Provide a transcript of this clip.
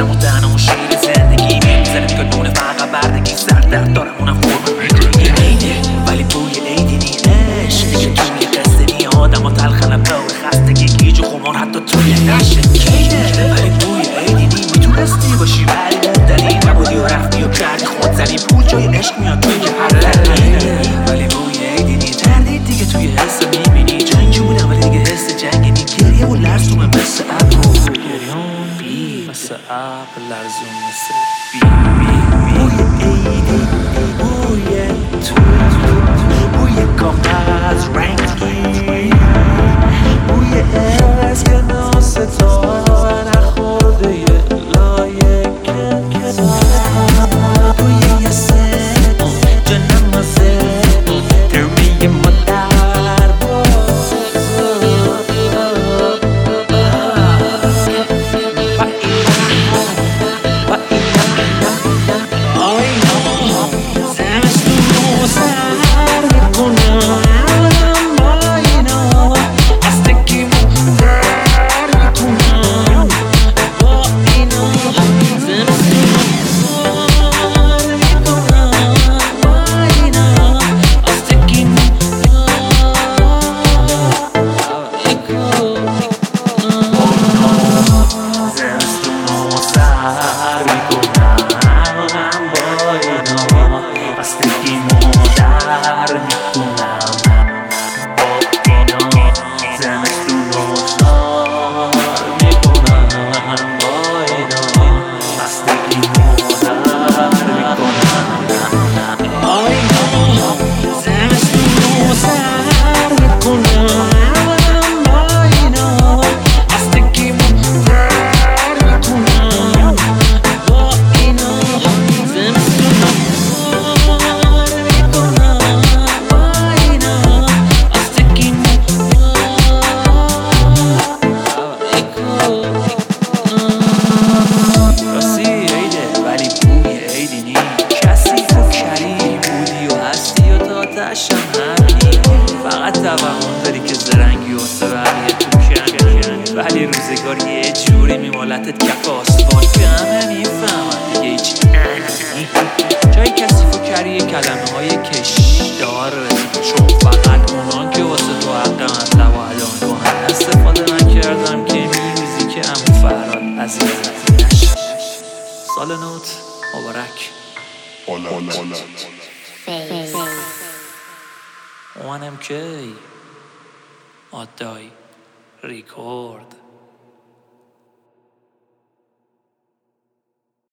دستم و دهنم و شیر زندگی میزنه که دونه فقط بردگی سر درد دارم اونم خورم عیدی ولی بوی عیدی نیش دیگه توی قصه نی آدم ها تلخنم دور خستگی گیج و خمار حتی توی نشه ولی بوی عیدی نی میتونستی باشی ولی موندنی نبودی و رفتی و کردی خود زنی پول جای عشق میاد توی که هر ولی بوی عیدی نی تردید دیگه توی حس میبینی جنگی بودم ولی دیگه حس جنگی نی گریه و لرزومه مثل ابرو مثل اب لرزون مثل بوی عیدی بوی تو بوی کاغذ رنگی بوی اسکناس تا نخورده یه لایه بوی یه سه جنم مزه ترمی مادر فقط توهم داری که زرنگی واسه بقیه تو کنی ولی روزگار یه جوری میمالتت کف آسفالت که همه میفهمن دیگه هیچ جای کسی فکری کلمه های کشدار رسید چون فقط اونان که واسه تو حق مطلب و الان کنن استفاده نکردم که میروزی که امو فراد عزیز نشه سال نوت مبارک اونم کی آدای ریکورد